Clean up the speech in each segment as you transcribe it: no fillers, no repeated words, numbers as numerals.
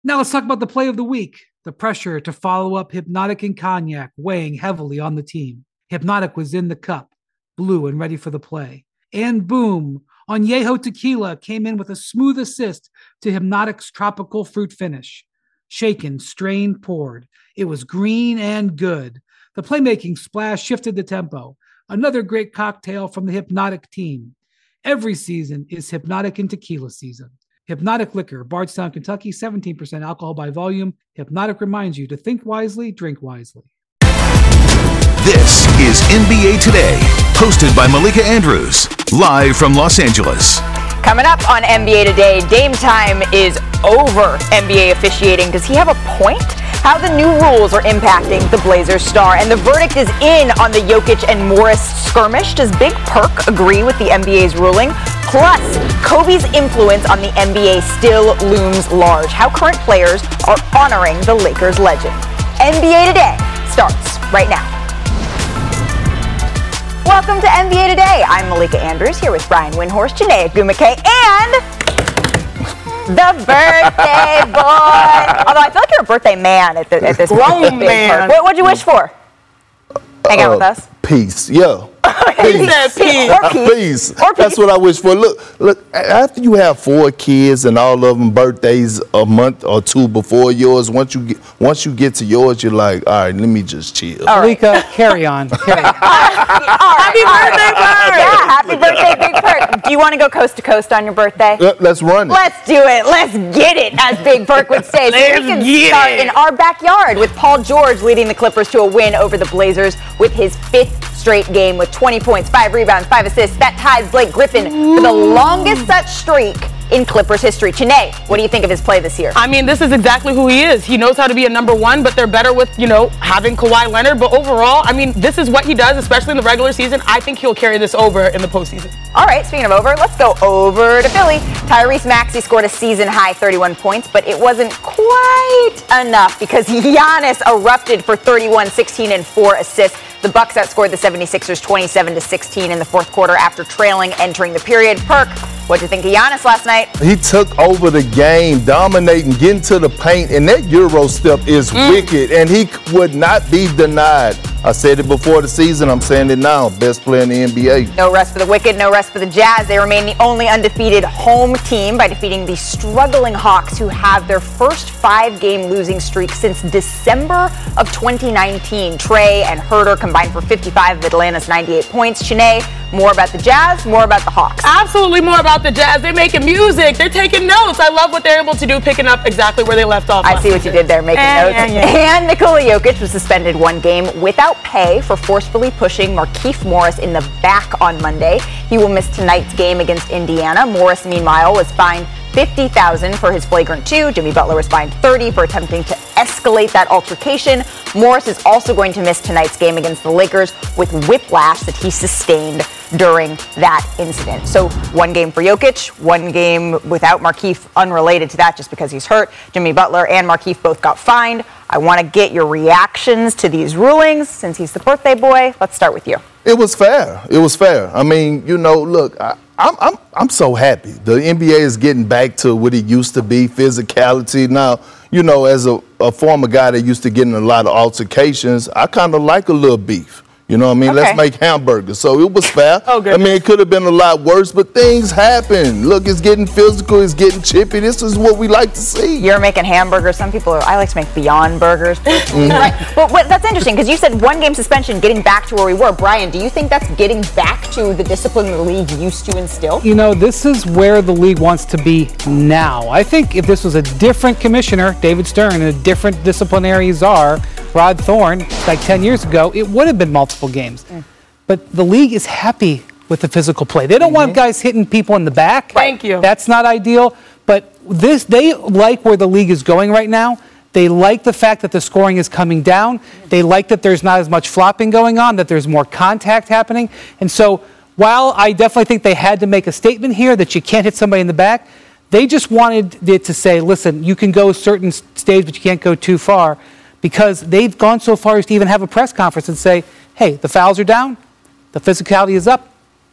Now let's talk about the play of the week. The pressure to follow up Hypnotic and Cognac weighing heavily on the team. Hypnotic was in the cup, blue and ready for the play. And boom, Añejo Tequila came in with a smooth assist to Hypnotic's tropical fruit finish. Shaken, strained, poured. It was green and good. The playmaking splash shifted the tempo. Another great cocktail from the Hypnotic team. Every season is Hypnotic and Tequila season. Hypnotic Liquor, Bardstown, Kentucky, 17% alcohol by volume. Hypnotic reminds you to think wisely, drink wisely. This is NBA Today, hosted by Malika Andrews, live from Los Angeles. Coming up on NBA Today, Dame time is over. NBA officiating, does he have a point? How the new rules are impacting the Blazers star. And the verdict is in on the Jokic and Morris skirmish. Does Big Perk agree with the NBA's ruling? Plus, Kobe's influence on the NBA still looms large. How current players are honoring the Lakers legend. NBA Today starts right now. Welcome to NBA Today. I'm Malika Andrews here with Brian Windhorst, Janae Agumake, and the birthday boy. Although I feel like you're a birthday man at this grown man. What'd you wish for? Hang out with us. Peace. Yeah. Peace. Or peace. Peace. That's what I wish for. Look, after you have 4 kids and all of them birthdays a month or 2 before yours, once you get to yours, you're like, all right, let me just chill. Malika, carry on. Happy birthday, Perk! Yeah, happy birthday, Big Perk. Do you want to go coast to coast on your birthday? Let's run it. Let's do it. Let's get it, as Big Perk would say. So we can start in our backyard with Paul George leading the Clippers to a win over the Blazers with his 5th straight game with 20 points, 5 rebounds, 5 assists. That ties Blake Griffin for the longest such streak in Clippers history. Janae, what do you think of his play this year? I mean, this is exactly who he is. He knows how to be a number one, but they're better with, having Kawhi Leonard. But overall, I mean, this is what he does, especially in the regular season. I think he'll carry this over in the postseason. All right, speaking of over, let's go over to Philly. Tyrese Maxey scored a season-high 31 points, but it wasn't quite enough because Giannis erupted for 31, 16, and 4 assists. The Bucks outscored the 76ers 27-16 in the fourth quarter after trailing entering the period. Perk, what'd you think of Giannis last night? He took over the game, dominating, getting to the paint, and that Euro step is wicked, and he would not be denied. I said it before the season, I'm saying it now. Best player in the NBA. No rest for the Wicked, no rest for the Jazz. They remain the only undefeated home team by defeating the struggling Hawks, who have their first 5-game losing streak since December of 2019. Trey and Herter combined for 55 of Atlanta's 98 points. Janae, more about the Jazz, more about the Hawks. Absolutely more about the Jazz. They're making music. They're taking notes. I love what they're able to do, picking up exactly where they left off. I see what you did there, making notes. And Nikola Jokic was suspended 1 game without pay for forcefully pushing Markieff Morris in the back on Monday. He will miss tonight's game against Indiana. Morris, meanwhile, was fined $50,000 for his flagrant 2. Jimmy Butler was fined $30,000 for attempting to escalate that altercation. Morris is also going to miss tonight's game against the Lakers with whiplash that he sustained during that incident. So 1 game for Jokic, 1 game without Markieff, unrelated to that just because he's hurt. Jimmy Butler and Markieff both got fined. I want to get your reactions to these rulings since he's the birthday boy. Let's start with you. It was fair. It was fair. I mean, look, I'm so happy. The NBA is getting back to what it used to be, physicality. Now, as a former guy that used to get in a lot of altercations, I kind of like a little beef. You know what I mean? Okay. Let's make hamburgers. So it was fair. Oh, I mean, it could have been a lot worse, but things happen. Look, it's getting physical. It's getting chippy. This is what we like to see. You're making hamburgers. I like to make Beyond Burgers. Well, that's interesting because you said 1 game suspension, getting back to where we were. Brian, do you think that's getting back to the discipline the league used to instill? This is where the league wants to be now. I think if this was a different commissioner, David Stern, and a different disciplinary czar, Rod Thorne, like 10 years ago, it would have been multiple games. But the league is happy with the physical play. They don't want guys hitting people in the back. Thank you. That's not ideal. But they like where the league is going right now. They like the fact that the scoring is coming down. They like that there's not as much flopping going on, that there's more contact happening. And so while I definitely think they had to make a statement here that you can't hit somebody in the back, they just wanted it to say, listen, you can go a certain stage, but you can't go too far. Because they've gone so far as to even have a press conference and say, hey, the fouls are down, the physicality is up,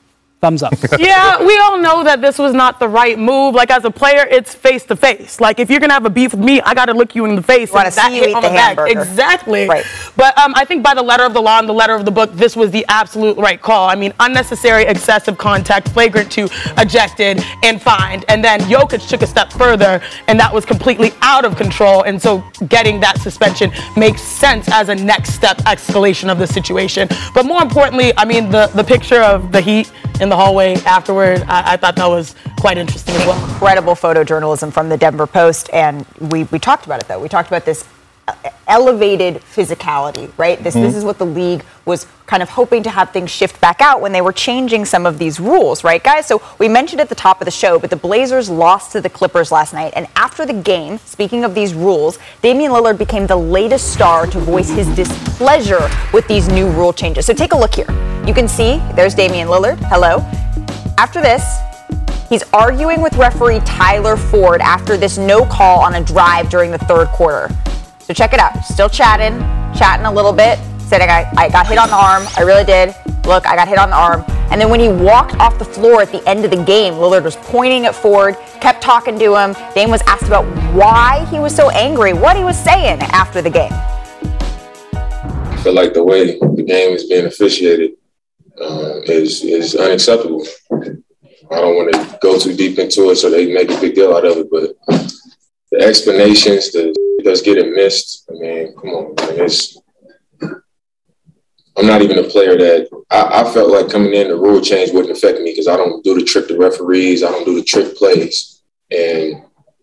Thumbs up. Yeah, we all know that this was not the right move. Like, as a player, it's face to face. Like, if you're going to have a beef with me, I got to look you in the face. You want to see you eat the hamburger. Exactly. Right. But I think by the letter of the law and the letter of the book, this was the absolute right call. I mean, unnecessary, excessive contact, flagrant 2, ejected, and fined. And then Jokic took a step further, and that was completely out of control. And so getting that suspension makes sense as a next step escalation of the situation. But more importantly, I mean, the picture of the Heat in the hallway afterward, I thought that was quite interesting as well. Incredible photojournalism from the Denver Post, and we talked about it, though. We talked about this elevated physicality, right? This is what the league was kind of hoping to have things shift back out when they were changing some of these rules, right, guys? So we mentioned at the top of the show, but the Blazers lost to the Clippers last night, and after the game, speaking of these rules, Damian Lillard became the latest star to voice his displeasure with these new rule changes. So take a look here. You can see there's Damian Lillard. Hello. After this, he's arguing with referee Tyler Ford after this no call on a drive during the third quarter. So check it out. Still chatting a little bit. Said I got hit on the arm. I really did. Look, I got hit on the arm. And then when he walked off the floor at the end of the game, Lillard was pointing at Ford, kept talking to him. Dame was asked about why he was so angry, what he was saying after the game. I feel like the way the game is being officiated is unacceptable. I don't want to go too deep into it so they make a big deal out of it, but the explanations, that's getting missed. I mean, come on, man. I'm not even a player that I felt like coming in, the rule change wouldn't affect me because I don't do the trick to referees. I don't do the trick plays. And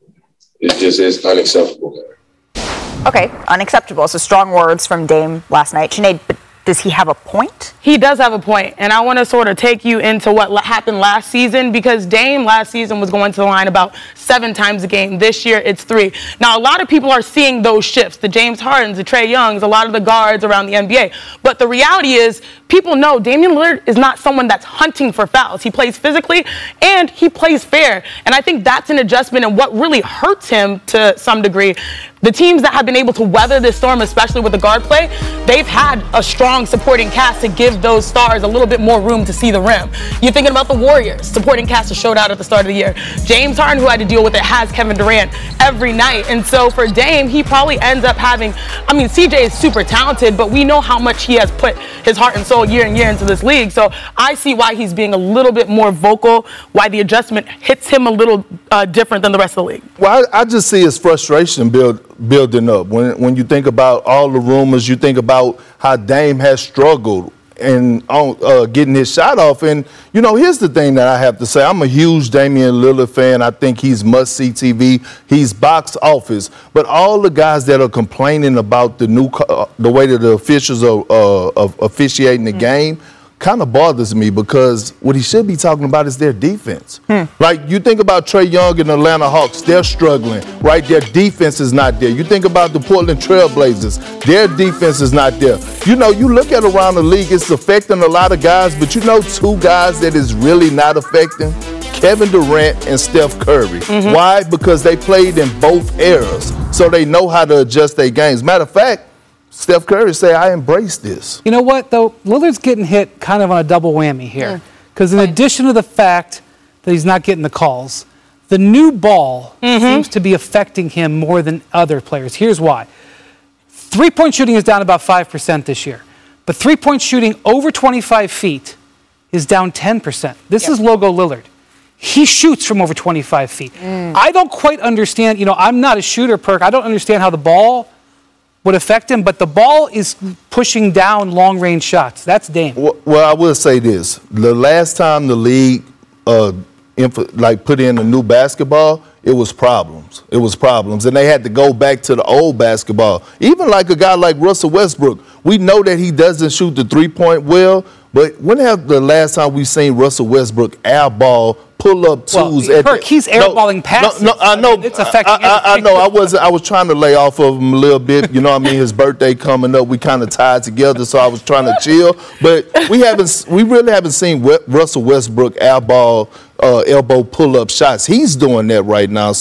it just is unacceptable, man. Okay, unacceptable. So strong words from Dame last night. Sinead, but does he have a point? He does have a point, and I want to sort of take you into what happened last season, because Dame last season was going to the line about 7 times a game. This year, it's 3. Now, a lot of people are seeing those shifts, the James Hardens, the Trae Youngs, a lot of the guards around the NBA. But the reality is, people know Damian Lillard is not someone that's hunting for fouls. He plays physically, and he plays fair. And I think that's an adjustment, and what really hurts him to some degree. The teams that have been able to weather this storm, especially with the guard play, they've had a strong supporting cast to give those stars a little bit more room to see the rim. You're thinking about the Warriors, supporting cast that showed out at the start of the year. James Harden, who had to deal with it, has Kevin Durant every night. And so for Dame, he probably ends up having, I mean, CJ is super talented, but we know how much he has put his heart and soul year and year into this league. So I see why he's being a little bit more vocal, why the adjustment hits him a little different than the rest of the league. Well, I just see his frustration building up. When you think about all the rumors, you think about how Dame has struggled and getting his shot off. And, you know, here's the thing that I have to say. I'm a huge Damian Lillard fan. I think he's must-see TV. He's box office. But all the guys that are complaining about the way that the officials are officiating the game kind of bothers me, because what he should be talking about is their defense. Like, you think about Trae Young and the Atlanta Hawks, they're struggling, right? Their defense is not there. You think about the Portland Trailblazers, their defense is not there. You know, you look at around the league, it's affecting a lot of guys, but you know 2 guys that is really not affecting? Kevin Durant and Steph Curry. Why? Because they played in both eras, so they know how to adjust their games. Matter of fact, Steph Curry say, I embrace this. You know what, though? Lillard's getting hit kind of on a double whammy here. Because in addition to the fact that he's not getting the calls, the new ball seems to be affecting him more than other players. Here's why. 3-point shooting is down about 5% this year. But 3-point shooting over 25 feet is down 10%. This is Logo Lillard. He shoots from over 25 feet. I don't quite understand. You know, I'm not a shooter, Perk. I don't understand how the ball would affect him, but the ball is pushing down long-range shots. That's Dame. Well, I will say this. The last time the league put in a new basketball, it was problems. It was problems. And they had to go back to the old basketball. Even like a guy like Russell Westbrook, we know that he doesn't shoot the 3-point well, but when have the last time we've seen Russell Westbrook airball pull-up twos? He's airballing passes. No, I know. It's affecting I know. I was trying to lay off of him a little bit. You know what I mean? His birthday coming up. We kind of tied together, so I was trying to chill. But we really haven't seen Russell Westbrook airball elbow pull-up shots. He's doing that right now. So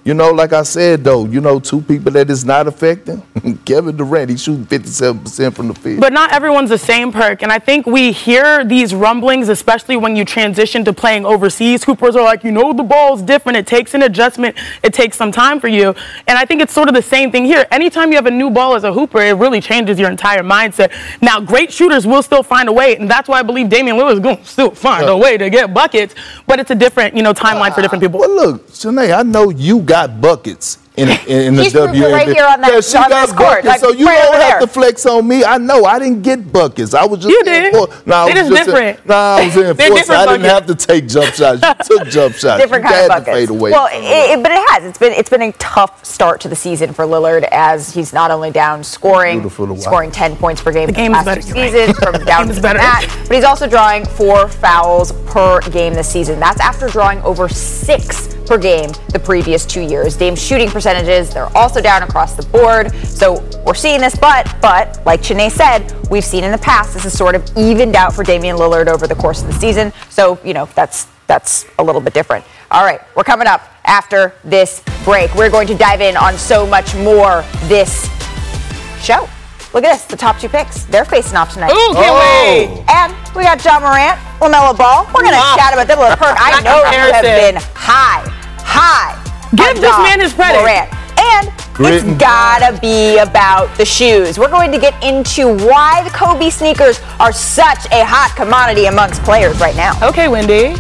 like I said, though, two people that is not affecting, Kevin Durant, he's shooting 57% from the field. But not everyone's the same, Perk. And I think we hear these rumblings, especially when you transition to playing overseas. Hoopers are like, the ball's different. It takes an adjustment. It takes some time for you. And I think it's sort of the same thing here. Anytime you have a new ball as a hooper, it really changes your entire mindset. Now, great shooters will still find a way, and that's why I believe Damian Lillard is going to still find a way to get buckets. But it's a different, timeline for different people. Well, look, Shanae, I know you got buckets in the WNBA. Right here on that, she on got this court. Buckets, so you don't have to flex on me. I know I didn't get buckets. I was just you did. It is different. I was in force. I didn't have to take jump shots. You took jump shots. Different kind of buckets. Fade away. Well, but it has. It's been a tough start to the season for Lillard, as he's not only down scoring 10 points per game the game is better. Season from down to that, but he's also drawing 4 fouls per game this season. That's after drawing over 6 per game the previous 2 years. Dame's shooting percentages, they're also down across the board. So we're seeing this, but like Shanae said, we've seen in the past this is sort of evened out for Damian Lillard over the course of the season. So, that's a little bit different. All right, we're coming up after this break. We're going to dive in on so much more this show. Look at this, the top 2 picks. They're facing off tonight. Ooh, can't wait. And we got John Morant, LaMelo Ball. We're going to chat about them a little Perk. I know you have been high. Give this man his credit. Morant. And it's gotta be about the shoes. We're going to get into why the Kobe sneakers are such a hot commodity amongst players right now. Okay, Wendy.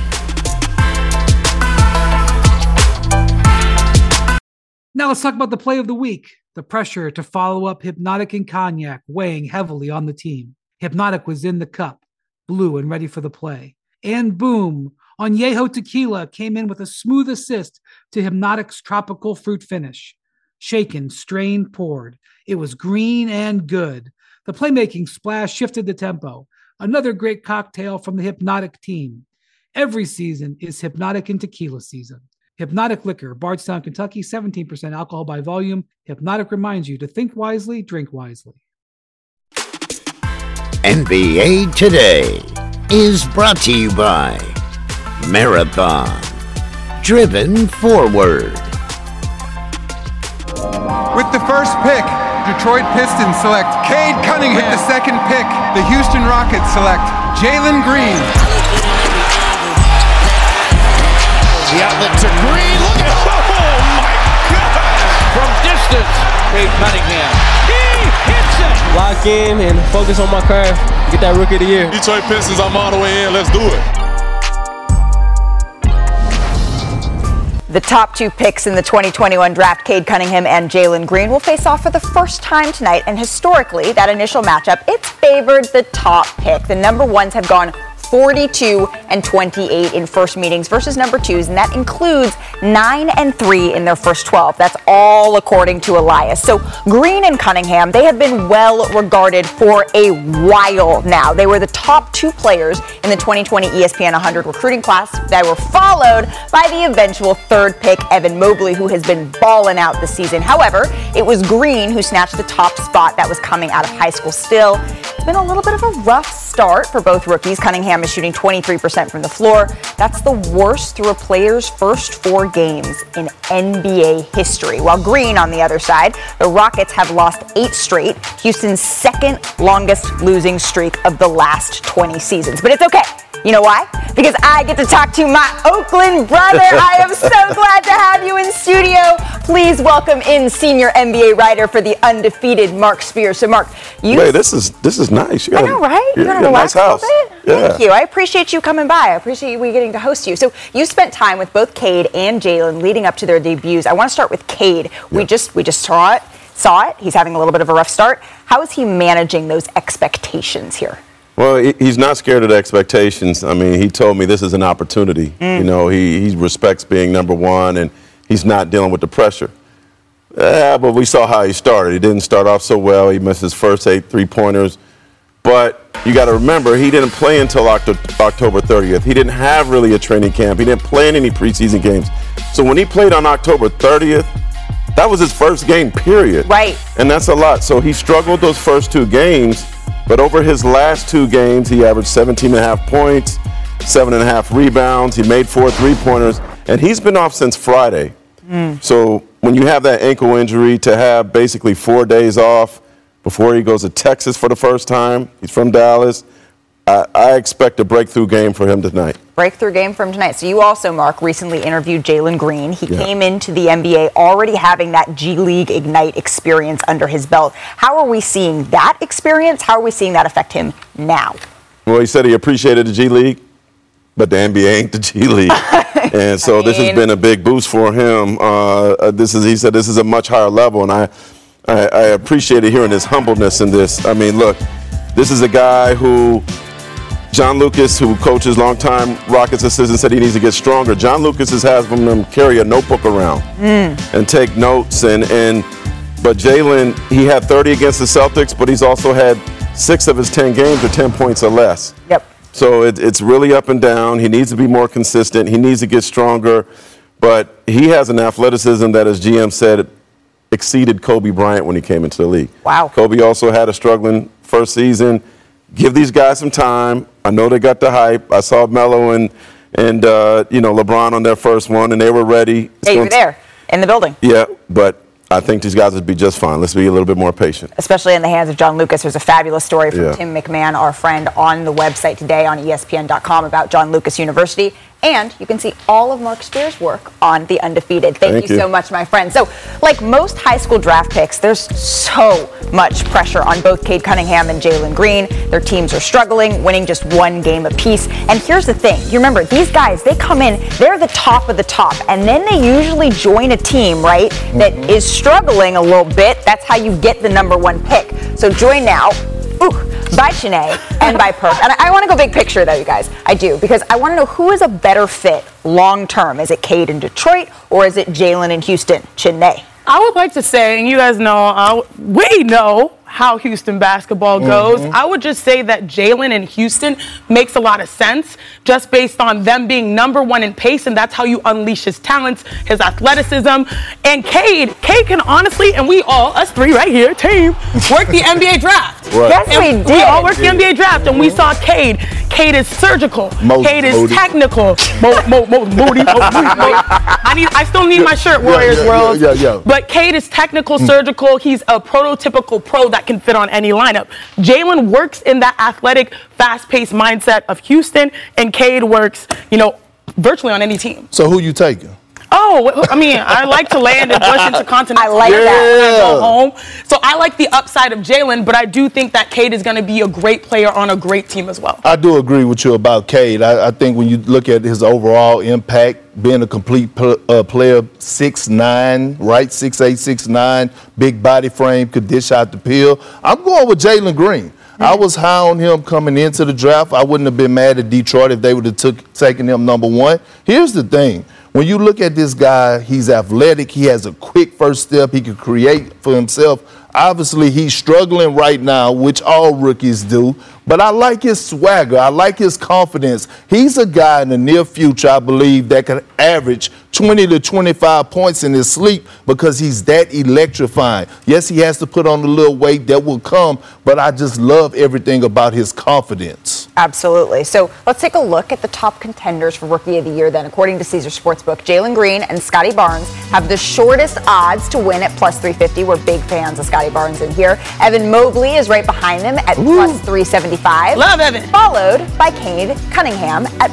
Now let's talk about the play of the week. The pressure to follow up Hypnotic and Cognac weighing heavily on the team. Hypnotic was in the cup, blue and ready for the play. And boom, Añejo Tequila came in with a smooth assist to Hypnotic's tropical fruit finish. Shaken, strained, poured. It was green and good. The playmaking splash shifted the tempo. Another great cocktail from the Hypnotic team. Every season is Hypnotic and Tequila season. Hypnotic Liquor, Bardstown, Kentucky, 17% alcohol by volume. Hypnotic reminds you to think wisely, drink wisely. NBA Today is brought to you by Marathon, driven forward. With the first pick, Detroit Pistons select Cade Cunningham. With the second pick, the Houston Rockets select Jalen Green. The outlet to Green. Look at it. Oh, my God. From distance, Cade Cunningham. He hits it. Lock in and focus on my craft. Get that Rookie of the Year. Detroit Pistons, I'm all the way in. Let's do it. The top 2 picks in the 2021 draft, Cade Cunningham and Jalen Green, will face off for the first time tonight. And historically, that initial matchup, it's favored the top pick. The number 1s have gone 42 and 28 in first meetings versus number 2s, and that includes 9 and 3 in their first 12. That's all according to Elias. So Green and Cunningham, they have been well regarded for a while now. They were the top 2 players in the 2020 ESPN 100 recruiting class that were followed by the eventual 3rd pick, Evan Mobley, who has been balling out this season. However, it was Green who snatched the top spot that was coming out of high school. Still, it's been a little bit of a rough start for both rookies. Cunningham is shooting 23% from the floor. That's the worst through a player's first 4 games in NBA history. While Green, on the other side, the Rockets have lost 8 straight, Houston's 2nd longest losing streak of the last 20 seasons. But it's okay. You know why? Because I get to talk to my Oakland brother. I am so glad to have you in studio. Please welcome in senior NBA writer for the undefeated Mark Spears. So Mark, this is nice. I know, right? You got a nice house. Yeah. Thank you. I appreciate you coming by. I appreciate we getting to host you. So you spent time with both Cade and Jalen leading up to their debuts. I want to start with Cade. Yeah. We just saw it. He's having a little bit of a rough start. How is he managing those expectations here? Well, he's not scared of the expectations. I mean, he told me this is an opportunity. You know, he respects being number 1, and he's not dealing with the pressure. But we saw how he started. He didn't start off so well. He missed his first 8 3-pointers. But you got to remember, he didn't play until October 30th. He didn't have really a training camp. He didn't play in any preseason games. So when he played on October 30th, that was his first game, period. Right. And that's a lot. So he struggled those first 2 games. But over his last 2 games, he averaged 17.5 points, 7.5 rebounds. He made 4 3-pointers, and he's been off since Friday. So when you have that ankle injury, to have basically 4 days off before he goes to Texas for the first time, he's from Dallas, I expect a breakthrough game for him tonight. Breakthrough game for him tonight. So you also, Mark, recently interviewed Jalen Green. He came into the NBA already having that G League Ignite experience under his belt. How are we seeing that experience? How are we seeing that affect him now? Well, he said he appreciated the G League, but the NBA ain't the G League. And so this has been a big boost for him. He said this is a much higher level, and I appreciated hearing his humbleness in this. I mean, look, this is a guy who John Lucas, who coaches longtime Rockets assistant, said he needs to get stronger. John Lucas has him carry a notebook around and take notes. But Jalen, he had 30 against the Celtics, but he's also had 6 of his 10 games are 10 points or less. Yep. So it's really up and down. He needs to be more consistent. He needs to get stronger. But he has an athleticism that, as GM said, exceeded Kobe Bryant when he came into the league. Wow. Kobe also had a struggling first season. Give these guys some time. I know they got the hype. I saw Melo and LeBron on their first one, and they were ready. Yeah, you were there in the building. Yeah, but I think these guys would be just fine. Let's be a little bit more patient. Especially in the hands of John Lucas. There's a fabulous story from Tim McMahon, our friend, on the website today on ESPN.com about John Lucas University. And you can see all of Mark Spears' work on The Undefeated. Thank you so much, my friend. So, like most high school draft picks, there's so much pressure on both Cade Cunningham and Jalen Green. Their teams are struggling, winning just 1 game apiece. And here's the thing. You remember, these guys, they come in, they're the top of the top. And then they usually join a team, right, that is struggling a little bit. That's how you get the #1 pick. So join now. By Chiney and by Perk. And I want to go big picture, though, you guys. I do, because I want to know who is a better fit long term. Is it Cade in Detroit or is it Jalen in Houston? Chiney. I would like to say, and you guys know, we know how Houston basketball goes. I would just say that Jalen in Houston makes a lot of sense just based on them being #1 in pace, and that's how you unleash his talents, his athleticism. And Cade can honestly, and we all, us three right here, team, work the NBA draft. Right. Yes, we did. We all work the NBA draft, and we saw Cade. Cade is surgical. Cade is technical. I still need my shirt, Warriors World. But Cade is technical, surgical. He's a prototypical pro that can fit on any lineup. Jalen works in that athletic, fast-paced mindset of Houston, and Cade works, virtually on any team. So who you taking? Oh, I mean, I like to land and push into continents. I like that when I go home. So I like the upside of Jalen, but I do think that Cade is going to be a great player on a great team as well. I do agree with you about Cade. I think when you look at his overall impact, being a complete player, 6'9", right, 6'8", 6'9", big body frame, could dish out the peel. I'm going with Jalen Green. I was high on him coming into the draft. I wouldn't have been mad at Detroit if they would have taken him #1. Here's the thing. When you look at this guy, he's athletic. He has a quick first step. He can create for himself. Obviously, he's struggling right now, which all rookies do. But I like his swagger. I like his confidence. He's a guy in the near future, I believe, that could average 20 to 25 points in his sleep because he's that electrifying. Yes, he has to put on a little weight. That will come. But I just love everything about his confidence. Absolutely. So let's take a look at the top contenders for Rookie of the Year then. According to Caesars Sportsbook, Jalen Green and Scotty Barnes have the shortest odds to win at +350. We're big fans of Scotty Barnes in here. Evan Mobley is right behind them at +375. Love Evan. Followed by Cade Cunningham at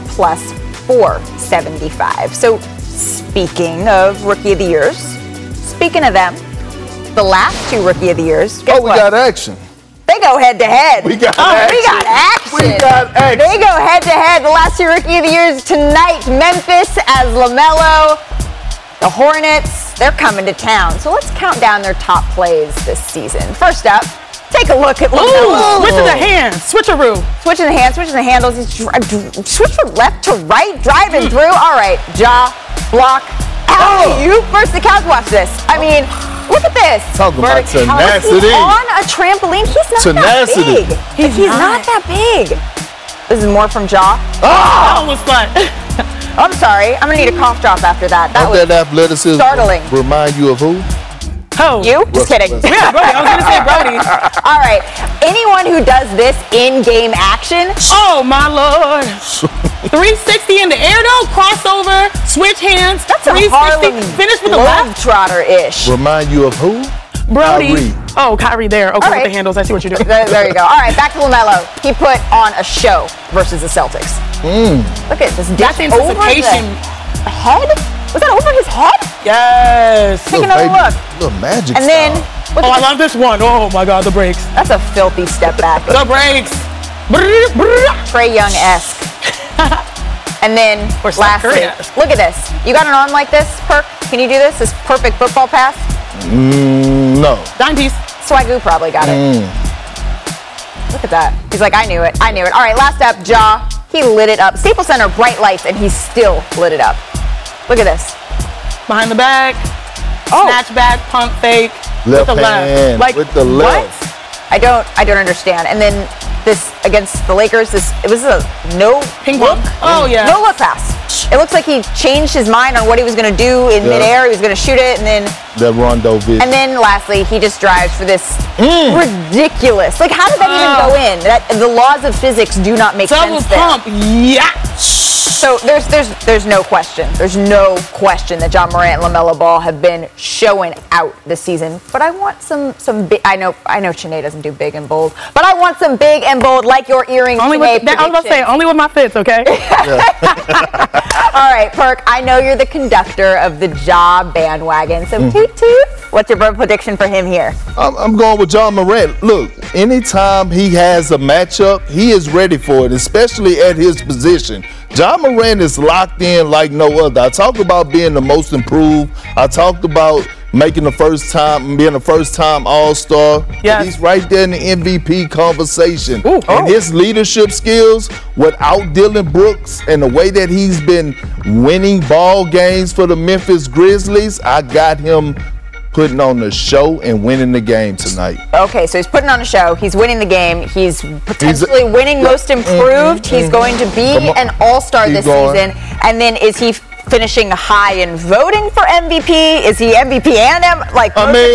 +475. So speaking of Rookie of the Years, speaking of them, the last 2 Rookie of the Years. We got action. They go head-to-head. We got action. We got action. We got action. They go head-to-head. The last 2 Rookie of the Years tonight. Memphis as LaMelo. The Hornets, they're coming to town. So let's count down their top plays this season. First up, take a look at LaMelo. Switching the hands. Switcheroo. Switching the hands, switching the handles. He's switch from left to right, driving through. All right, jaw, block, alley-oop. First the couch, watch this. I mean, look at this. Talking about tenacity. On a trampoline. He's not that big. He's not that big. This is more from Ja. That was fun. I'm sorry. I'm going to need a cough drop after that. That was that athleticism startling. Remind you of who? You? Just kidding. Yeah, Brody. I was going to say Brody. All right. anyone who does this in-game action. Oh my Lord. 360 in the air though, crossover, switch hands. That's a 360, Harlem finish with the left. Globetrotter-ish. Remind you of who? Brody. Oh, Kyrie there. Okay, right. with the handles. I see what you're doing. There you go. All right, back to LaMelo. He put on a show versus the Celtics. Look at this. That's anticipation. The head? Was that over his head? Yes. Take another look. Little magic And then, style. I love this one. Oh my God, the breaks. That's a filthy step back. The breaks. Trae Young-esque. And then, Or Steph lastly, Curry-esque. look at this. You got an arm like this, Perk? Can you do this? This perfect football pass? No. Dime piece. Swagoo probably got it. Look at that. He's like, I knew it. All right, last up, Ja. He lit it up. Staples Center, bright lights, and he still lit it up. Look at this. Behind the back. Snatch back, pump fake. Left with the hand, left. Like, with the left. I don't understand. And then this against the Lakers, it was a no Ping look. pong. Oh, yeah. No look pass. It looks like he changed his mind on what he was going to do in midair. He was going to shoot it, and then That Rondo vision. And then lastly, he just drives for this ridiculous. Like, how did that even go in? The laws of physics do not make sense there. Double pump, yeah. So there's no question. There's no question that John Morant and LaMelo Ball have been showing out this season. But I want some big. I know Chiney doesn't do big and bold, but I want some big and bold, like your earrings. Only with, I was about to say, only with my fits, okay? All right, Perk, I know you're the conductor of the Ja bandwagon, so toot toot. What's your prediction for him here? I'm going with John Morant. Look, anytime he has a matchup, he is ready for it, especially at his position. John Morant is locked in like no other. I talked about being the most improved. I talked about being a first-time All-Star. Yes. He's right there in the MVP conversation. And his leadership skills without Dillon Brooks and the way that he's been winning ball games for the Memphis Grizzlies, I got him putting on the show and winning the game tonight. Okay, so he's putting on a show. He's winning the game. He's potentially winning most improved. He's going to be an all-star this season. And then is he finishing high in voting for MVP? Is he MVP and what's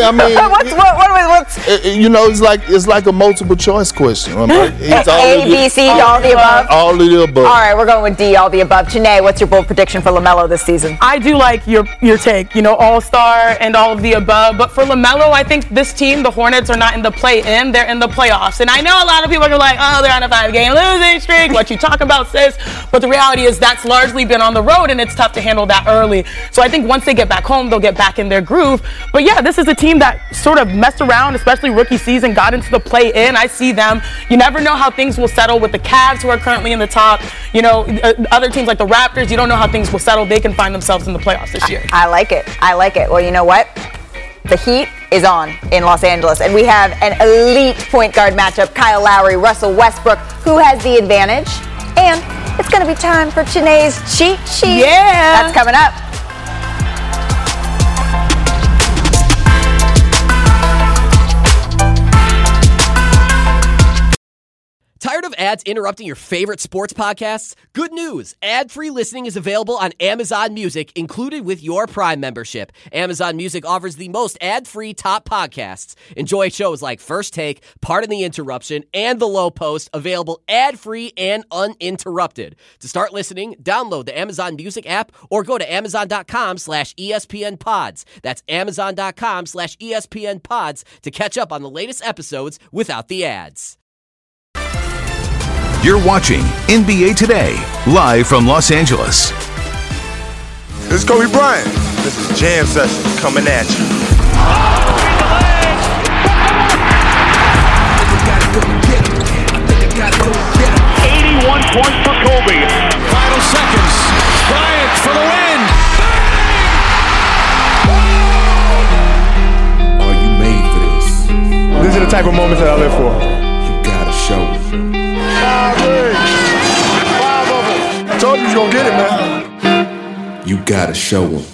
it's like a multiple choice question. He's A, B, C, all the above? All of the above. All right, we're going with D, all the above. Janae, what's your bold prediction for LaMelo this season? I do like your take, all-star and all of the above. But for LaMelo, I think this team, the Hornets, are not in the play-in. They're in the playoffs. And I know a lot of people are like, oh, they're on a 5-game losing streak. What you talk about, sis? But the reality is that's largely been on the road, and it's tough to handle that early. So I think once they get back home, they'll get back in their groove. But yeah, this is a team that sort of messed around, especially rookie season, got into the play-in. I see them. You never know how things will settle with the Cavs, who are currently in the top. Other teams like the Raptors, you don't know how things will settle. They can find themselves in the playoffs this year. I like it. Well, you know what? The heat is on in Los Angeles, and we have an elite point guard matchup. Kyle Lowry, Russell Westbrook. Who has the advantage? And it's going to be time for Janae's cheat sheet. Yeah. That's coming up. Tired of ads interrupting your favorite sports podcasts? Good news! Ad-free listening is available on Amazon Music, included with your Prime membership. Amazon Music offers the most ad-free top podcasts. Enjoy shows like First Take, Pardon the Interruption, and The Low Post, available ad-free and uninterrupted. To start listening, download the Amazon Music app or go to amazon.com/ESPN Pods. That's amazon.com/ESPN Pods to catch up on the latest episodes without the ads. You're watching NBA Today, live from Los Angeles. This is Kobe Bryant. This is Jam Session coming at you. 81 points for Kobe. Final seconds. Bryant for the win. Are you made for this? These are the type of moments that I live for. You gotta show it. 5 of them. I told you gonna get it, man. You gotta show them.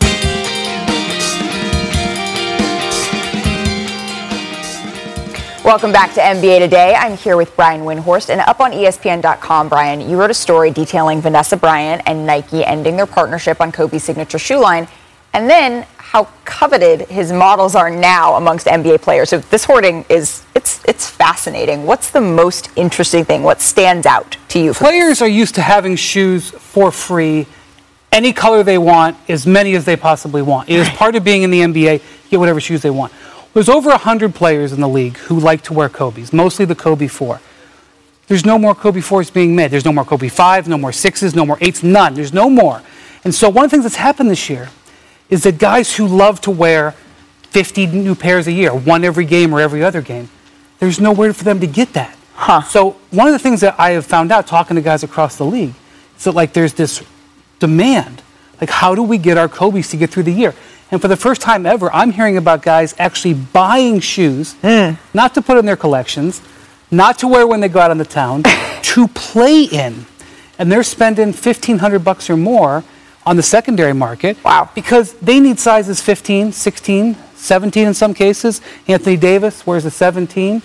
Welcome back to NBA Today. I'm here with Brian Windhorst, and up on ESPN.com, Brian, you wrote a story detailing Vanessa Bryant and Nike ending their partnership on Kobe's signature shoe line, and then how coveted his models are now amongst NBA players. So this hoarding it's fascinating. What's the most interesting thing? What stands out to you? Players are used to having shoes for free, any color they want, as many as they possibly want. It is part of being in the NBA, get whatever shoes they want. There's over 100 players in the league who like to wear Kobe's, mostly the Kobe 4. There's no more Kobe 4s being made. There's no more Kobe 5s, no more 6s, no more 8s, none. There's no more. And so one of the things that's happened this year is that guys who love to wear 50 new pairs a year, one every game or every other game, there's nowhere for them to get that. So one of the things that I have found out talking to guys across the league is that like there's this demand. Like how do we get our Kobe's to get through the year? And for the first time ever, I'm hearing about guys actually buying shoes, not to put in their collections, not to wear when they go out on the town, to play in. And they're spending $1,500 or more on the secondary market. Wow. Because they need sizes 15, 16, 17 in some cases. Anthony Davis wears a 17.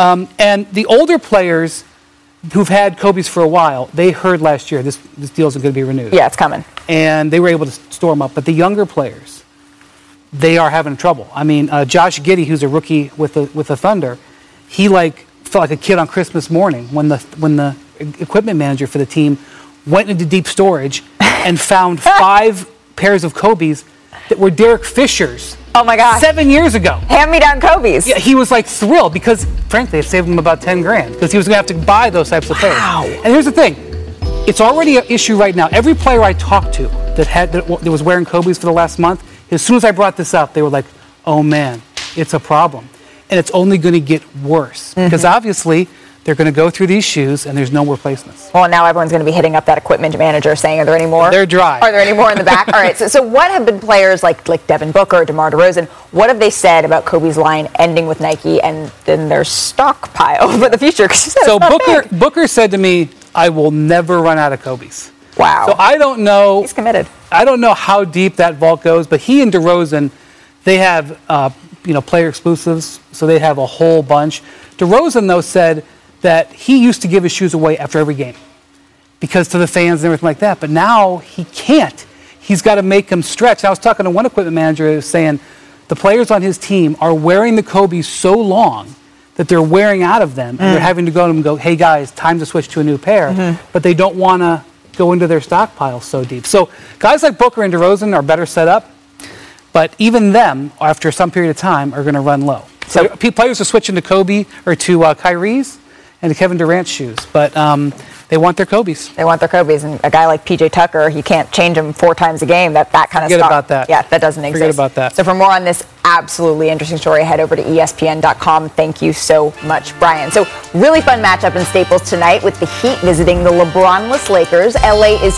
And the older players who've had Kobe's for a while, they heard last year this deal isn't going to be renewed. Yeah, it's coming. And they were able to store them up. But the younger players, they are having trouble. I mean, Josh Giddey, who's a rookie with the Thunder, he felt like a kid on Christmas morning when the equipment manager for the team went into deep storage and found 5 pairs of Kobe's that were Derek Fisher's. Oh my God. 7 years ago. Hand-me-down Kobe's. Yeah, he was thrilled because, frankly, it saved him about $10,000 because he was going to have to buy those types of pairs. And here's the thing. It's already an issue right now. Every player I talked to that was wearing Kobe's for the last month, as soon as I brought this up, they were like, oh man, it's a problem. And it's only going to get worse because obviously they're going to go through these shoes and there's no replacements. Well, now everyone's going to be hitting up that equipment manager saying, are there any more? They're dry. Are there any more in the back? All right. So what have been players like Devin Booker, DeMar DeRozan, what have they said about Kobe's line ending with Nike and then their stockpile for the future? So Booker said to me, I will never run out of Kobe's. Wow. So I don't know. He's committed. I don't know how deep that vault goes, but he and DeRozan, they have player exclusives, so they have a whole bunch. DeRozan, though, said that he used to give his shoes away after every game because to the fans and everything like that, but now he can't. He's got to make them stretch. I was talking to one equipment manager who was saying the players on his team are wearing the Kobe's so long that they're wearing out of them, and they're having to go to them and go, hey guys, time to switch to a new pair, but they don't want to go into their stockpile so deep. So guys like Booker and DeRozan are better set up, but even them, after some period of time, are going to run low. So players are switching to Kobe or to Kyrie's and to Kevin Durant's shoes, but they want their Kobe's. They want their Kobe's, and a guy like PJ Tucker, you can't change him 4 times a game. That kind of stuff. Forget about that. Yeah, that doesn't exist. Forget about that. So for more on this absolutely interesting story, head over to ESPN.com. Thank you so much, Brian. So really fun matchup in Staples tonight with the Heat visiting the LeBron-less Lakers. LA is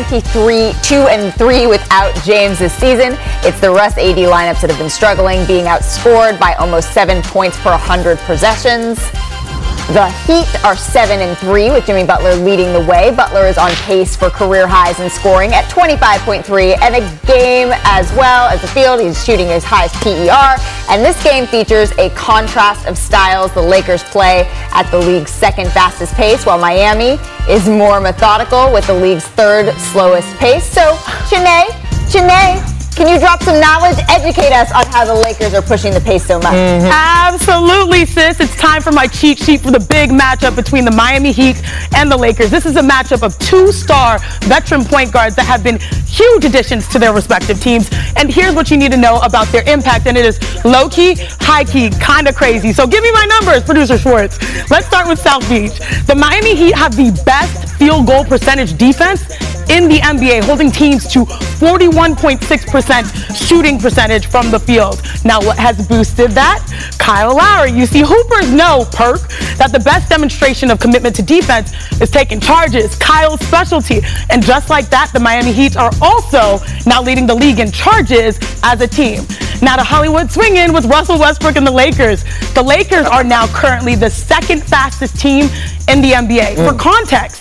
23-2-3 without James this season. It's the Russ AD lineups that have been struggling, being outscored by almost 7 points per 100 possessions. The Heat are 7-3 with Jimmy Butler leading the way. Butler is on pace for career highs in scoring at 25.3 and a game as well as the field. He's shooting his highest PER. And this game features a contrast of styles. The Lakers play at the league's second fastest pace, while Miami is more methodical with the league's third slowest pace. So, Janae, can you drop some knowledge? Educate us on how the Lakers are pushing the pace so much. Absolutely, sis. It's time for my cheat sheet for the big matchup between the Miami Heat and the Lakers. This is a matchup of 2-star veteran point guards that have been huge additions to their respective teams. And here's what you need to know about their impact. And it is low-key, high-key, kind of crazy. So give me my numbers, Producer Schwartz. Let's start with South Beach. The Miami Heat have the best field goal percentage defense in the NBA, holding teams to 41.6% shooting percentage from the field. Now, what has boosted that? Kyle Lowry. You see, hoopers know, Perk, that the best demonstration of commitment to defense is taking charges, Kyle's specialty. And just like that, the Miami Heat are also now leading the league in charges as a team. Now to Hollywood swinging with Russell Westbrook and the Lakers. The Lakers are now currently the second fastest team in the NBA. For context,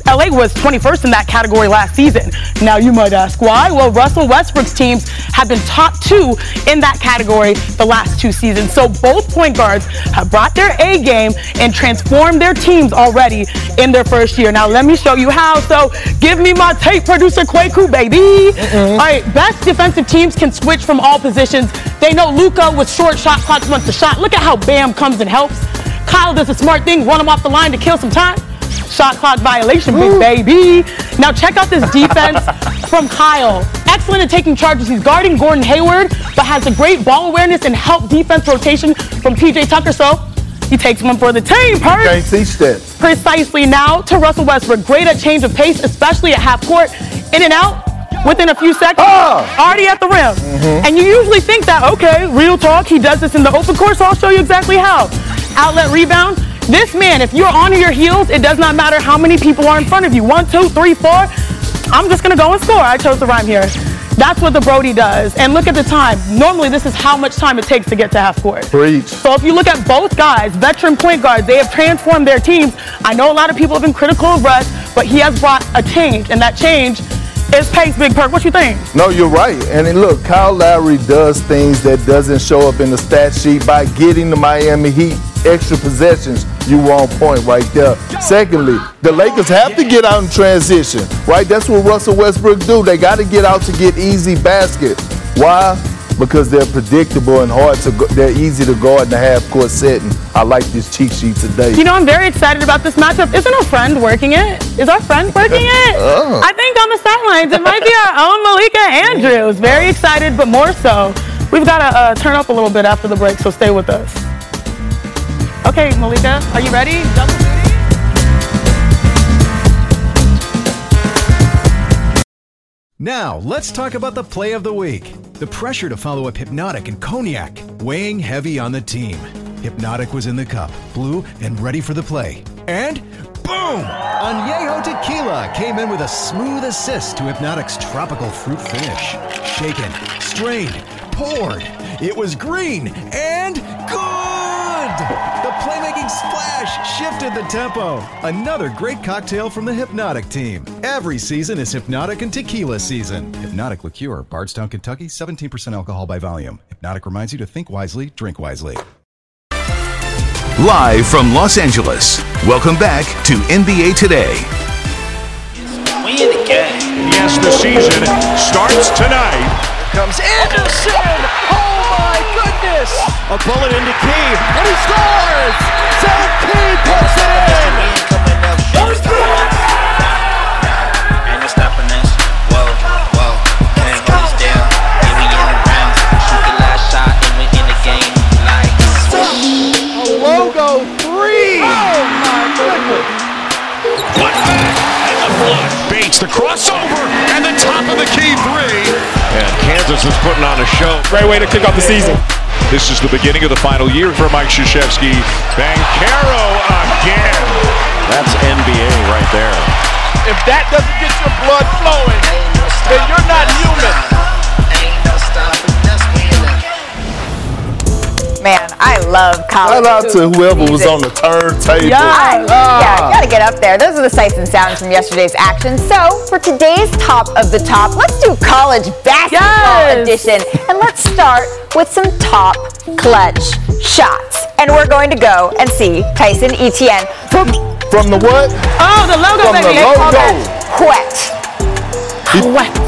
LA was 21st in that category last season. Now you might ask why? Well, Russell Westbrook's teams have been top 2 in that category the last 2 seasons. So both point guards have brought their A game and transformed their teams already in their first year. Now let me show you how. So give me my tape producer, Kwaku, baby. All right, best defensive teams can switch from all positions. They know Luka with short shot clocks wants the shot. Look at how Bam comes and helps. Kyle does a smart thing, run him off the line to kill some time. Shot clock violation, big baby. Now check out this defense from Kyle. Excellent at taking charges. He's guarding Gordon Hayward, but has a great ball awareness and help defense rotation from PJ Tucker. So he takes one for the team. Can't teach that. Precisely. Now to Russell Westbrook. Great at change of pace, especially at half court. In and out within a few seconds. Already at the rim. And you usually think that, okay, real talk, he does this in the open court, so I'll show you exactly how. Outlet rebound. This man, if you're on your heels, it does not matter how many people are in front of you. 1, 2, 3, 4. I'm just going to go and score. I chose to rhyme here. That's what the Brody does. And look at the time. Normally, this is how much time it takes to get to half court. Preach. So if you look at both guys, veteran point guards, they have transformed their teams. I know a lot of people have been critical of Russ, but he has brought a change, and that change is pace, Big Perk. What you think? No, you're right. And then look, Kyle Lowry does things that doesn't show up in the stat sheet by getting the Miami Heat extra possessions. You were on point right there. Secondly, the Lakers have to get out in transition, right? That's what Russell Westbrook do. They got to get out to get easy baskets. Why? Because they're predictable and they're easy to guard in the half-court setting. I like this cheat sheet today. You know, I'm very excited about this matchup. Isn't our friend working it? Is our friend working it? I think on the sidelines, it might be our own Malika Andrews. Very excited, but more so, we've got to turn up a little bit after the break, so stay with us. Okay, Malika, are you ready? Double duty? Now, let's talk about the play of the week. The pressure to follow up Hypnotic and Cognac, weighing heavy on the team. Hypnotic was in the cup, blue, and ready for the play. And boom! Añejo Tequila came in with a smooth assist to Hypnotic's tropical fruit finish. Shaken, strained, poured. It was green and good! The playmaking splash shifted the tempo. Another great cocktail from the Hypnotic team. Every season is Hypnotic and Tequila season. Hypnotic Liqueur, Bardstown, Kentucky, 17% alcohol by volume. Hypnotic reminds you to think wisely, drink wisely. Live from Los Angeles, welcome back to NBA Today. We in the game. Yes, the season starts tonight. Comes Anderson. Oh my goodness! A bullet into Key, and he scores! Zach Key puts it in. And you're stopping us. Whoa, whoa, can't hold us down. Yeah, we in the rounds. Shoot the last shot, and we in the game. Like a logo 3. Oh my goodness! Put back and the flush. Bates the crossover and the top of the Key 3. And Kansas is putting on a show. Great way to kick off the season. This is the beginning of the final year for Mike Krzyzewski. Banchero again. That's NBA right there. If that doesn't get your blood flowing, then you're not human. Man, I love college. Shout out to whoever was on the turntable. Yeah, gotta get up there. Those are the sights and sounds from yesterday's action. So for today's top of the top, let's do college basketball edition. And let's start with some top clutch shots. And we're going to go and see Tyson Etienne. From the what? Oh, the logo, from baby. The logo. Wet.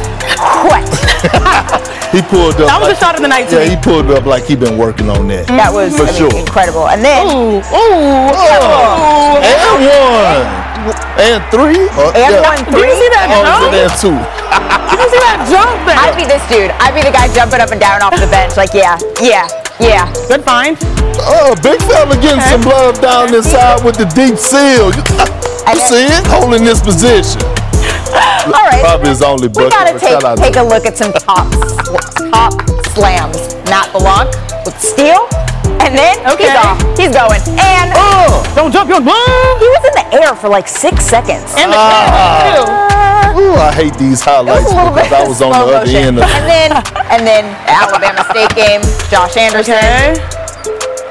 He pulled up. That was a shot of the night to me. Yeah, he pulled up like he been working on that. That was incredible. And then, and 1, and 3, and 1, 3. Did you see that jump? And 2. Did you see that jump there? I'd be this dude. I'd be the guy jumping up and down off the bench. Like, yeah. Good find. Oh, big fella getting some love down this side with the deep seal. You see it? Holding this position. All right. Probably his only bucket. We gotta take a look at some top slams. Matt Blanc with steal, and then he's off. He's going, and don't jump your ball. He was in the air for like 6 seconds. And the too. I hate these highlights because I was on the other end of it. And then Alabama State game, Josh Anderson.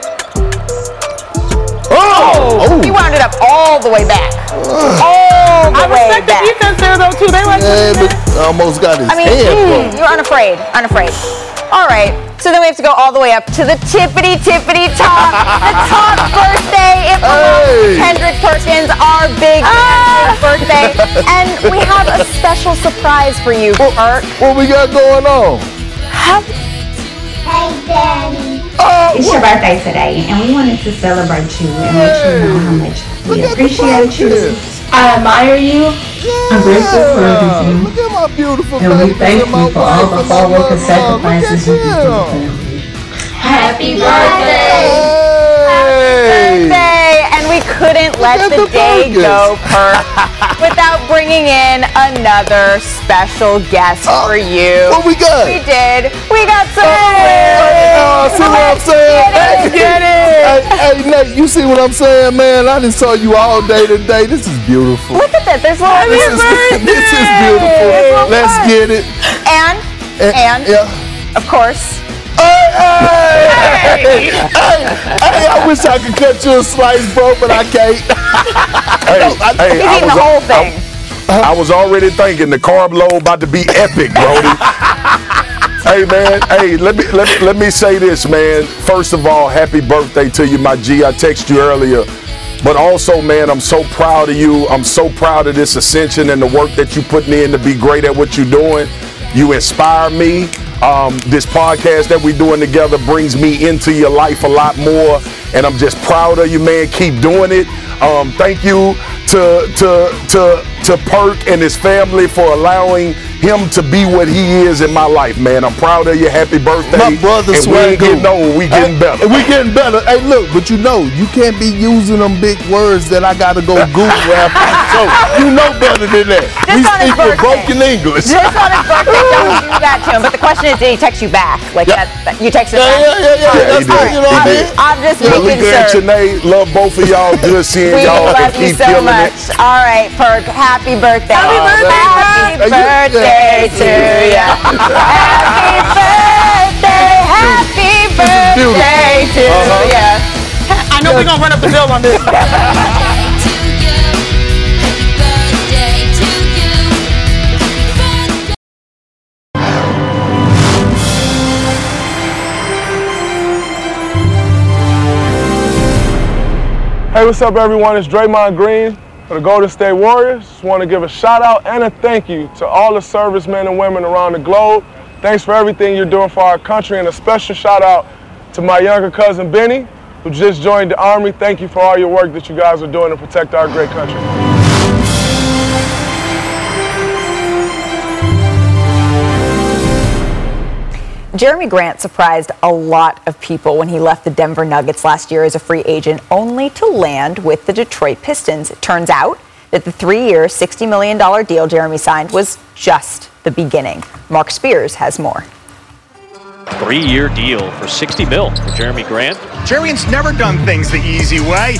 He wound it up all the way back. All the way respect back. the defense there, though, too. They like but almost got his hand broke. You're unafraid. All right, so then we have to go all the way up to the tippity top, the top birthday. It belongs to Kendrick Perkins, our big birthday. And we have a special surprise for you, Perk. What we got going on? Hey, Daddy. It's your birthday today, and we wanted to celebrate you and let you know how much we appreciate you. I admire you. I'm grateful for everything. Look at my beautiful and we thank you for all the hard work and sacrifices you do for the family. Happy birthday! Happy birthday! And we couldn't let the day go, Perk, without bringing in another special guest for you. What we got? We did. We got some. See what I'm saying? Let's get it. Hey, Nate, you see what I'm saying, man? I done saw you all day today. This is beautiful. Look at that. There's little This is beautiful. Let's get it. And of course. Hey, I wish I could cut you a slice, bro, but I can't. He's eating the whole thing. I was already thinking the carb load about to be epic, Brody. Hey, man. Hey, let me say this, man. First of all, happy birthday to you, my G. I texted you earlier. But also, man, I'm so proud of you. I'm so proud of this ascension and the work that you putting in to be great at what you're doing. You inspire me. This podcast that we're doing together brings me into your life a lot more, and I'm just proud of you, man. Keep doing it. Thank you to Perk and his family for allowing him to be what he is in my life, man. I'm proud of you. Happy birthday. My brother and we ain't getting old. We getting better. We getting better. Hey, look, but you know, you can't be using them big words that I got to go Google after the show. You know better than that. We speak with broken English. Just on his birthday, don't do that to him. But the question is, did he text you back? Like that you texted him back? Yeah. That's he you know what I mean? I'm just making Malika sure. and Chanae, love both of y'all. Good seeing We y'all. love And you keep so killing much. it. All right, Perk. Happy birthday. Happy birthday, Happy birthday to you. Happy birthday to you. I know we're going to run up the bill on this. Hey, what's up, everyone? It's Draymond Green for the Golden State Warriors. Just want to give a shout out and a thank you to all the servicemen and women around the globe. Thanks for everything you're doing for our country, and a special shout out to my younger cousin Benny, who just joined the Army. Thank you for all your work that you guys are doing to protect our great country. Jeremy Grant surprised a lot of people when he left the Denver Nuggets last year as a free agent, only to land with the Detroit Pistons. It turns out that the 3-year, $60 million deal Jeremy signed was just the beginning. Mark Spears has more. 3-year deal for $60 million for Jeremy Grant. Jerry's never done things the easy way.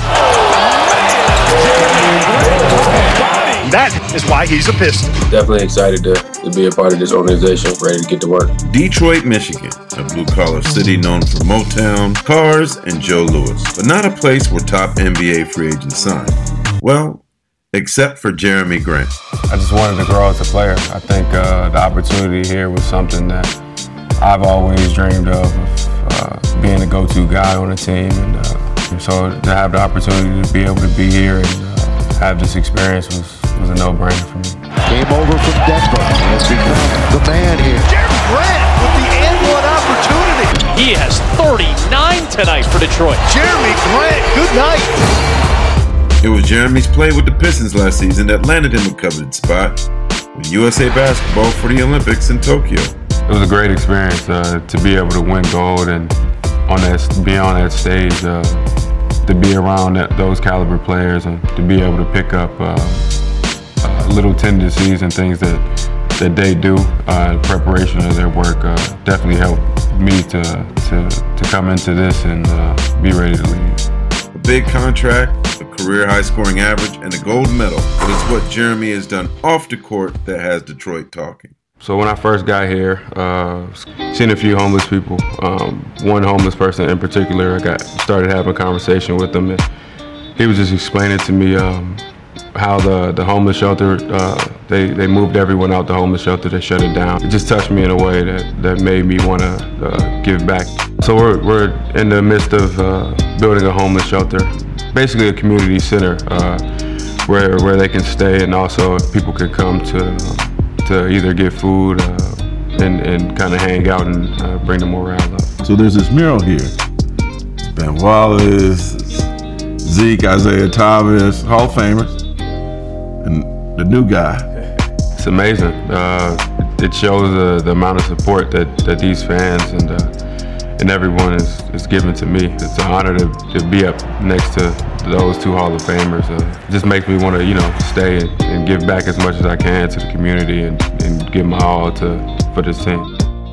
That is why he's a Piston. Definitely excited to be a part of this organization, ready to get to work. Detroit, Michigan, a blue-collar city known for Motown, cars, and Joe Louis, but not a place where top NBA free agents sign. Well, except for Jeremy Grant. I just wanted to grow as a player. I think the opportunity here was something that I've always dreamed of being the go-to guy on the team. And so to have the opportunity to be able to be here and have this experience was a no-brainer for me. Game over from Denver. Has become the man here. Jeremy Grant with the and-one opportunity. He has 39 tonight for Detroit. Jeremy Grant, good night. It was Jeremy's play with the Pistons last season that landed him a coveted spot with USA Basketball for the Olympics in Tokyo. It was a great experience to be able to win gold and be on that stage, to be around those caliber players and to be able to pick up little tendencies and things that they do in preparation of their work definitely helped me to come into this and be ready to lead. A big contract, a career high scoring average, and a gold medal. But it's what Jeremy has done off the court that has Detroit talking. So when I first got here, seen a few homeless people. One homeless person in particular, I started having a conversation with him, and he was just explaining to me how the homeless shelter, they moved everyone out the homeless shelter, they shut it down. It just touched me in a way that made me want to give back. So we're in the midst of building a homeless shelter, basically a community center where they can stay, and also people can come to either get food and kind of hang out and bring the morale up. So there's this mural here. Ben Wallace, Zeke, Isaiah Thomas, Hall of Famers, and the new guy. It's amazing. It shows the amount of support that these fans and everyone is giving to me. It's an honor to be up next to those two Hall of Famers. It just makes me want to, stay and give back as much as I can to the community and give my all for this team.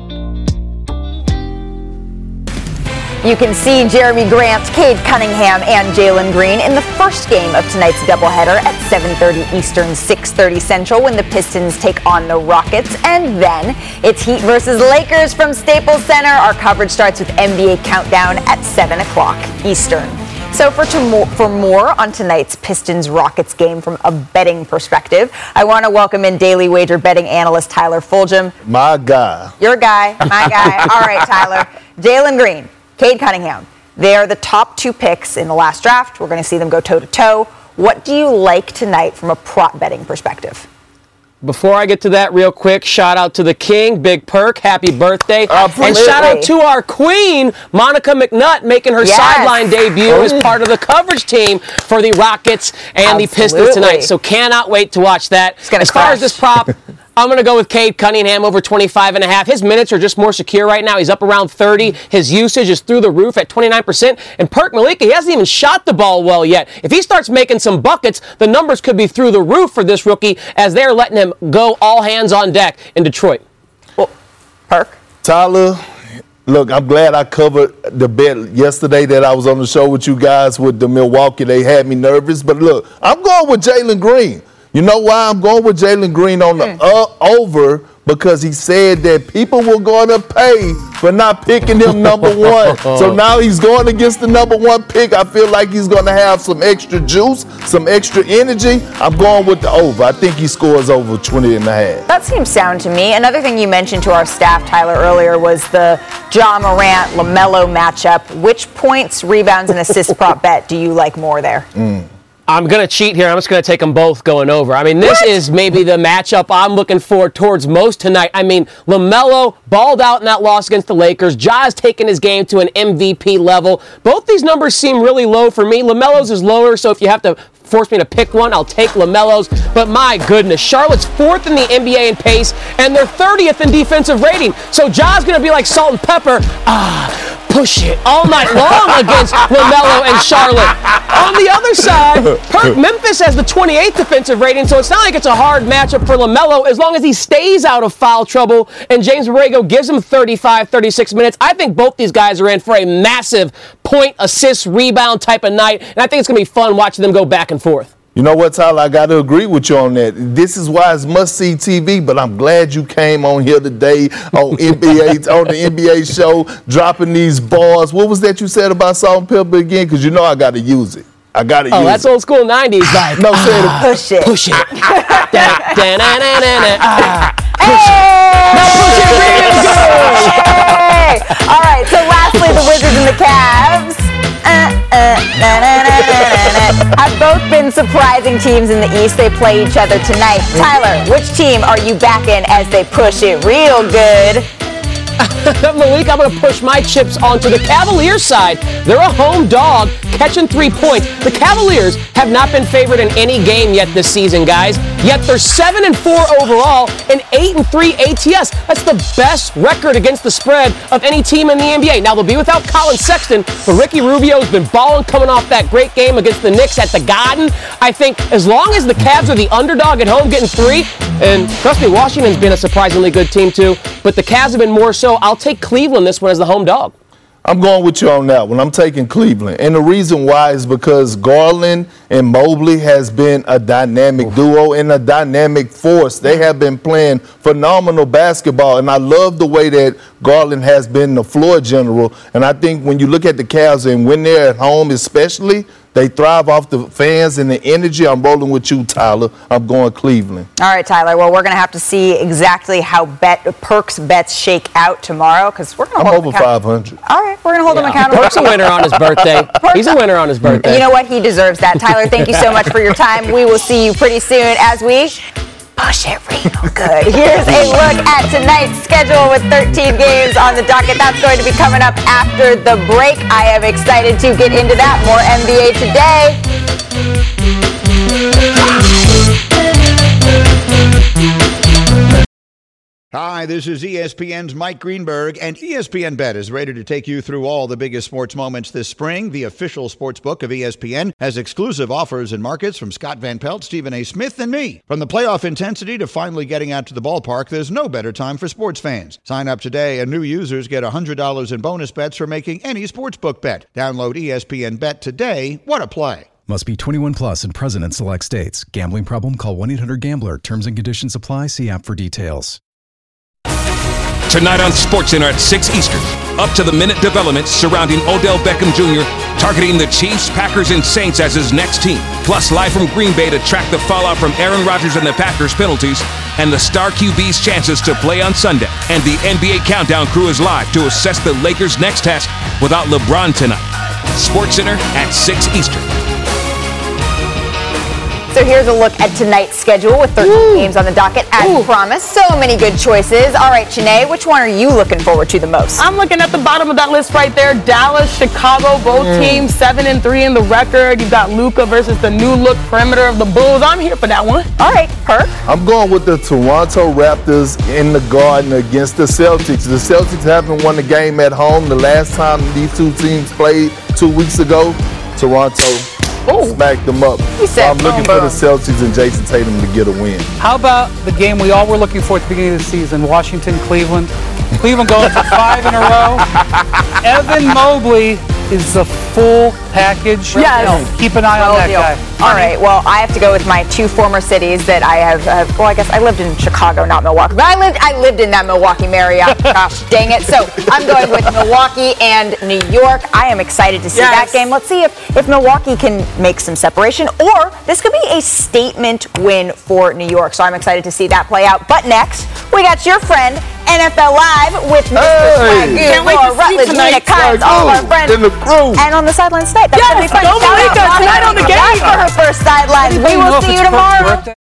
You can see Jeremy Grant, Cade Cunningham, and Jalen Green in the first game of tonight's doubleheader at 7:30 Eastern, 6:30 Central when the Pistons take on the Rockets. And then it's Heat versus Lakers from Staples Center. Our coverage starts with NBA Countdown at 7 o'clock Eastern. So for more on tonight's Pistons-Rockets game from a betting perspective, I want to welcome in Daily Wager betting analyst Tyler Fulgham. My guy. Your guy, my guy. All right, Tyler. Jalen Green, Cade Cunningham. They are the top two picks in the last draft. We're going to see them go toe-to-toe. What do you like tonight from a prop betting perspective? Before I get to that real quick, shout out to the king, Big Perk, happy birthday. Absolutely. And shout out to our queen, Monica McNutt, making her sideline debut as part of the coverage team for the Rockets and the Pistons tonight. So cannot wait to watch that. As far as this prop, I'm going to go with Cade Cunningham over 25.5. His minutes are just more secure right now. He's up around 30. His usage is through the roof at 29%. And Perk Malika, he hasn't even shot the ball well yet. If he starts making some buckets, the numbers could be through the roof for this rookie as they're letting him go all hands on deck in Detroit. Well, Perk? Tyler, look, I'm glad I covered the bet yesterday that I was on the show with you guys with the Milwaukee. They had me nervous. But look, I'm going with Jalen Green. You know why I'm going with Jalen Green on the over? Because he said that people were going to pay for not picking him number one. So now he's going against the number one pick. I feel like he's going to have some extra juice, some extra energy. I'm going with the over. I think he scores over 20.5. That seems sound to me. Another thing you mentioned to our staff, Tyler, earlier was the Ja Morant-LaMelo matchup. Which points, rebounds, and assist prop bet do you like more there? I'm going to cheat here. I'm just going to take them both going over. I mean, this is maybe the matchup I'm looking for towards most tonight. I mean, LaMelo balled out in that loss against the Lakers. Ja's taken his game to an MVP level. Both these numbers seem really low for me. LaMelo's is lower, so if you have to force me to pick one, I'll take LaMelo's. But my goodness, Charlotte's 4th in the NBA in pace, and they're 30th in defensive rating. So Ja's going to be like salt and pepper. Push it all night long against LaMelo and Charlotte. On the other side, Memphis has the 28th defensive rating, so it's not like it's a hard matchup for LaMelo as long as he stays out of foul trouble and James Borrego gives him 35, 36 minutes. I think both these guys are in for a massive point, assist, rebound type of night, and I think it's going to be fun watching them go back and forth. You know what, Tyler? I got to agree with you on that. This is why it's must-see TV, but I'm glad you came on here today on the NBA show, dropping these bars. What was that you said about salt and pepper again? Because you know I got to use it. I got to use it. Oh, that's old school 90s vibe. No, push it. Push it. Push it real good. All right, so lastly, the Wizards and the Cavs have both been surprising teams in the East. They play each other tonight. Tyler, which team are you backing as they push it real good? Malik, I'm going to push my chips onto the Cavaliers side. They're a home dog, catching 3 points. The Cavaliers have not been favored in any game yet this season, guys. Yet they're 7-4 overall and 8-3 ATS. That's the best record against the spread of any team in the NBA. Now, they'll be without Colin Sexton, but Ricky Rubio's been balling coming off that great game against the Knicks at the Garden. I think as long as the Cavs are the underdog at home getting 3, and trust me, Washington's been a surprisingly good team too, but the Cavs have been more so. I'll take Cleveland this one as the home dog. I'm going with you on that one. I'm taking Cleveland. And the reason why is because Garland and Mobley has been a dynamic duo and a dynamic force. They have been playing phenomenal basketball, and I love the way that Garland has been the floor general. And I think when you look at the Cavs and when they're at home especially, They thrive off the fans and the energy. I'm rolling with you, Tyler. I'm going Cleveland. All right, Tyler. Well, we're going to have to see exactly how Perk's bets shake out tomorrow because we're going to hold over 500. All right, we're going to hold him accountable. Perk's a winner on his birthday. He's a winner on his birthday. You know what? He deserves that. Tyler, thank you so much for your time. We will see you pretty soon as we push it real good. Here's a look at tonight's schedule with 13 games on the docket. That's going to be coming up after the break. I am excited to get into that. More NBA today. Hi, this is ESPN's Mike Greenberg, and ESPN Bet is ready to take you through all the biggest sports moments this spring. The official sports book of ESPN has exclusive offers and markets from Scott Van Pelt, Stephen A. Smith, and me. From the playoff intensity to finally getting out to the ballpark, there's no better time for sports fans. Sign up today, and new users get $100 in bonus bets for making any sportsbook bet. Download ESPN Bet today. What a play. Must be 21 plus and present in select states. Gambling problem? Call 1-800-GAMBLER. Terms and conditions apply. See app for details. Tonight on SportsCenter at 6 Eastern, up-to-the-minute developments surrounding Odell Beckham Jr., targeting the Chiefs, Packers, and Saints as his next team. Plus, live from Green Bay to track the fallout from Aaron Rodgers and the Packers' penalties and the star QB's chances to play on Sunday. And the NBA Countdown crew is live to assess the Lakers' next test without LeBron tonight. SportsCenter at 6 Eastern. So here's a look at tonight's schedule with 13 games on the docket. As promised, so many good choices. All right, Shanae, which one are you looking forward to the most? I'm looking at the bottom of that list right there. Dallas, Chicago, both teams 7-3 in the record. You've got Luka versus the new look perimeter of the Bulls. I'm here for that one. All right, Perk. I'm going with the Toronto Raptors in the Garden against the Celtics. The Celtics haven't won the game at home. The last time these two teams played 2 weeks ago, Toronto smacked them up. So I'm looking for the Celtics and Jason Tatum to get a win. How about the game we all were looking for at the beginning of the season, Washington-Cleveland? Cleveland going for 5 in a row. Evan Mobley is the full package. Yes. Keep an eye on that guy. All right, well, I have to go with my two former cities that I have, well, I guess I lived in Chicago, not Milwaukee, but I lived in that Milwaukee Marriott. Gosh, dang it. So I'm going with Milwaukee and New York. I am excited to see that game. Let's see if Milwaukee can make some separation, or this could be a statement win for New York. So I'm excited to see that play out. But next, we got your friend, NFL Live with Mr. Swagoo, Laura Rutledge, Nina Kynes, all of our friends, and on the sidelines tonight. That's going to be fun. Don't believe that tonight on the game. For her first sidelines. We will see you tomorrow.